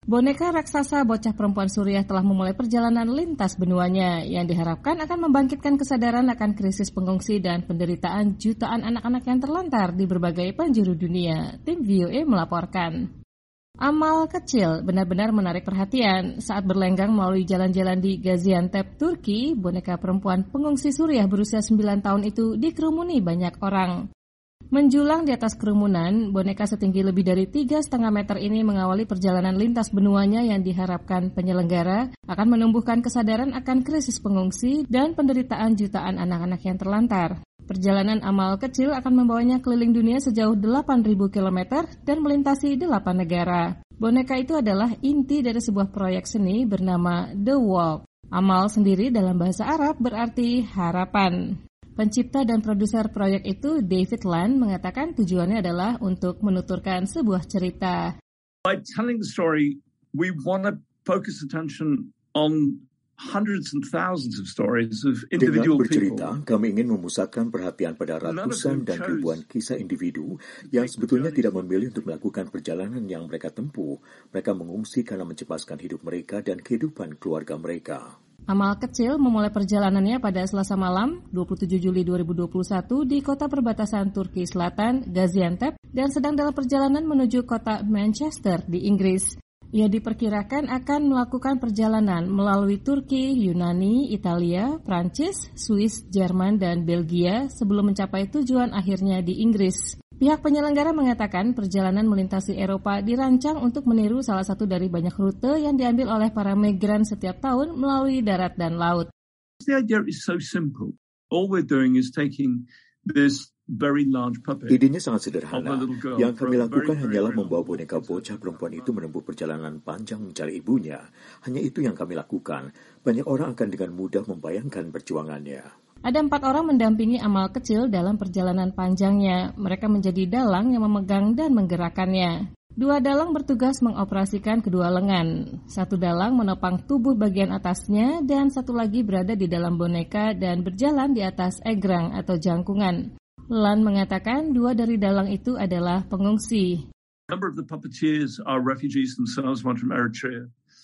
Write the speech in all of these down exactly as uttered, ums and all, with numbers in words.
Boneka raksasa bocah perempuan Suriah telah memulai perjalanan lintas benuanya yang diharapkan akan membangkitkan kesadaran akan krisis pengungsi dan penderitaan jutaan anak-anak yang terlantar di berbagai penjuru dunia. Tim V O A melaporkan. Amal kecil benar-benar menarik perhatian saat berlenggang melalui jalan-jalan di Gaziantep, Turki. Boneka perempuan pengungsi Suriah berusia sembilan tahun itu dikerumuni banyak orang. Menjulang di atas kerumunan, boneka setinggi lebih dari tiga koma lima meter ini mengawali perjalanan lintas benuanya yang diharapkan penyelenggara akan menumbuhkan kesadaran akan krisis pengungsi dan penderitaan jutaan anak-anak yang terlantar. Perjalanan Amal kecil akan membawanya keliling dunia sejauh delapan ribu kilometer dan melintasi delapan negara. Boneka itu adalah inti dari sebuah proyek seni bernama The Walk. Amal sendiri dalam bahasa Arab berarti harapan. Pencipta dan produser proyek itu, David Land, mengatakan tujuannya adalah untuk menuturkan sebuah cerita. By telling the story, we want to focus attention on hundreds and thousands of stories of individual Dengan bercerita, people. kami ingin memusatkan perhatian pada ratusan dan ribuan kisah individu yang sebetulnya tidak memilih untuk melakukan perjalanan yang mereka tempuh. Mereka mengungsi karena mencepaskan hidup mereka dan kehidupan keluarga mereka. Amal kecil memulai perjalanannya pada Selasa malam, dua puluh tujuh Juli dua ribu dua puluh satu di kota perbatasan Turki Selatan, Gaziantep, dan sedang dalam perjalanan menuju kota Manchester di Inggris. Ia diperkirakan akan melakukan perjalanan melalui Turki, Yunani, Italia, Prancis, Swiss, Jerman, dan Belgia sebelum mencapai tujuan akhirnya di Inggris. Pihak penyelenggara mengatakan perjalanan melintasi Eropa dirancang untuk meniru salah satu dari banyak rute yang diambil oleh para migran setiap tahun melalui darat dan laut. The idea is so simple. All we're doing is taking this very large puppet. Idenya sangat sederhana. Yang kami lakukan hanyalah membawa boneka bocah perempuan itu menempuh perjalanan panjang mencari ibunya. Hanya itu yang kami lakukan. Banyak orang akan dengan mudah membayangkan perjuangannya. Ada empat orang mendampingi Amal kecil dalam perjalanan panjangnya. Mereka menjadi dalang yang memegang dan menggerakkannya. Dua dalang bertugas mengoperasikan kedua lengan. Satu dalang menopang tubuh bagian atasnya dan satu lagi berada di dalam boneka dan berjalan di atas egrang atau jangkungan. Lan mengatakan dua dari dalang itu adalah pengungsi. A number of the puppeteers are refugees themselves, one from Eritrea.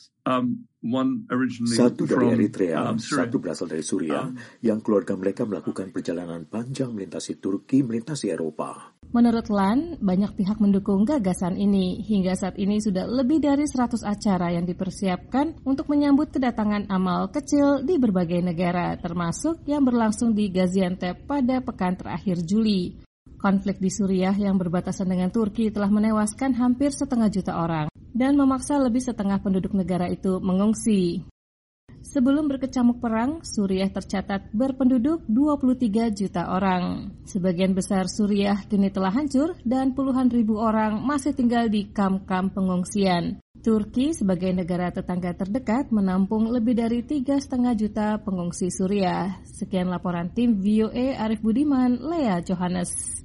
Um, one originally satu dari from, Eritrea, um, satu berasal dari Suriah, um, yang keluarga mereka melakukan perjalanan panjang melintasi Turki, melintasi Eropa. Menurut Lan, banyak pihak mendukung gagasan ini. Hingga saat ini sudah lebih dari seratus acara yang dipersiapkan untuk menyambut kedatangan Amal kecil di berbagai negara, termasuk yang berlangsung di Gaziantep pada pekan terakhir Juli. Konflik di Suriah yang berbatasan dengan Turki telah menewaskan hampir setengah juta orang dan memaksa lebih setengah penduduk negara itu mengungsi. Sebelum berkecamuk perang, Suriah tercatat berpenduduk dua puluh tiga juta orang. Sebagian besar Suriah kini telah hancur dan puluhan ribu orang masih tinggal di kamp-kamp pengungsian. Turki sebagai negara tetangga terdekat menampung lebih dari tiga koma lima juta pengungsi Suriah. Sekian laporan tim V O A Arif Budiman, Lea Johannes.